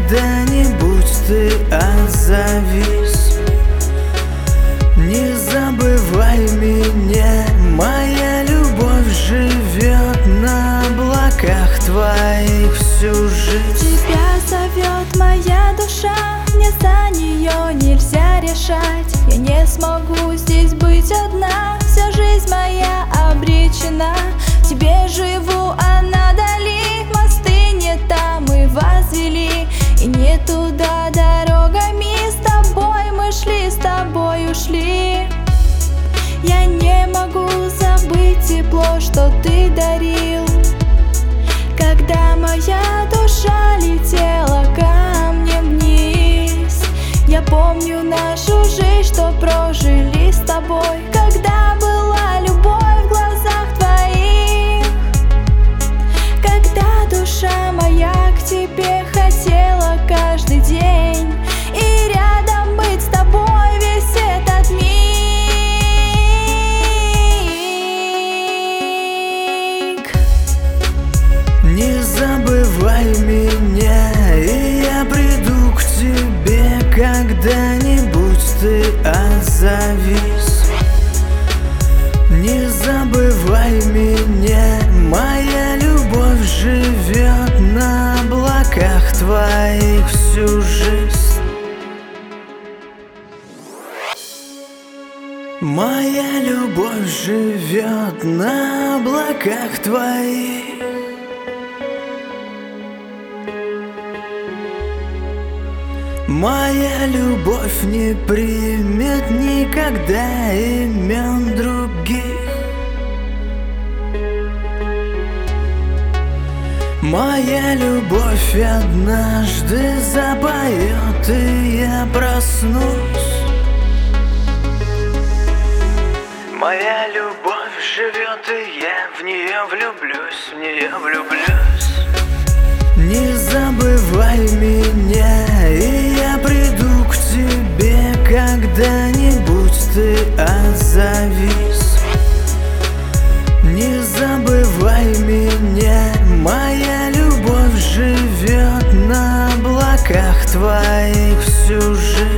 когда-нибудь ты отзовись. Не забывай меня, моя любовь живет на облаках твоих всю жизнь. Тебя зовет моя душа, мне за нее нельзя решать. Я не смогу здесь быть одна, вся жизнь моя обречена. В тебе живу, а надали мосты не там мы возвели, и не туда дорогами с тобой мы шли, с тобой ушли. Я не могу забыть тепло, что ты дарил, когда моя душа летела камнем вниз. Я помню нашу жизнь, что прожили с тобой, когда была любовь в глазах твоих, когда душа моя к тебе хотела каждый день, и рядом быть с тобой весь этот миг. Не забывай меня, и я приду к тебе, когда-нибудь ты отзовись. Не забывай меня, моя любовь живет на облаках твоих всю жизнь. Моя любовь живет на облаках твоих. Моя любовь не примет никогда имен других. Моя любовь однажды запоет, и я проснусь. Моя любовь живет, и я в нее влюблюсь, в нее влюблюсь. Не забывай меня, и я приду к тебе, когда-нибудь ты отзовись. Не забывай меня, моя любовь живет на облаках твоих всю жизнь.